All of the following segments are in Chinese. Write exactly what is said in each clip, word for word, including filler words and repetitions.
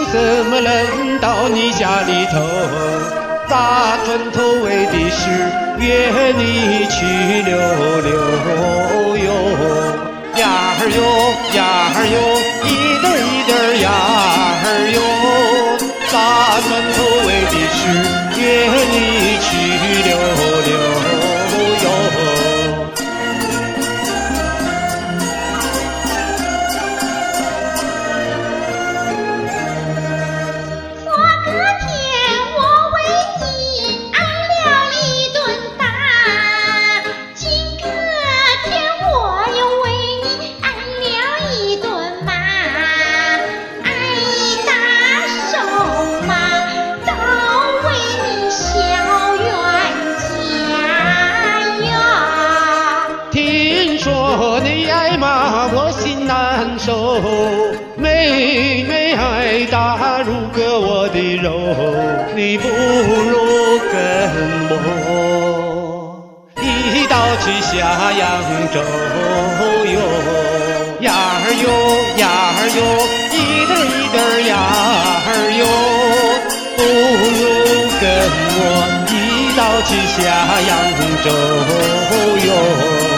怎么能到你家里头？把砖头为的是约你去溜溜哟，呀儿哟呀儿哟，一点一点呀儿哟，把砖头为的是约你去溜溜哟。说你挨骂我心难受，妹妹挨打如割我的肉，你不如跟我一道去下扬州哟，呀儿哟呀儿哟，一点一点呀儿哟，不如跟我一道去下扬州哟。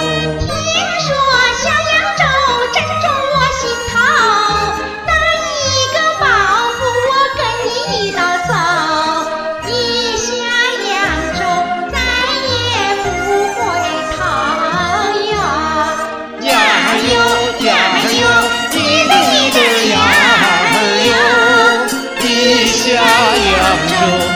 下扬州。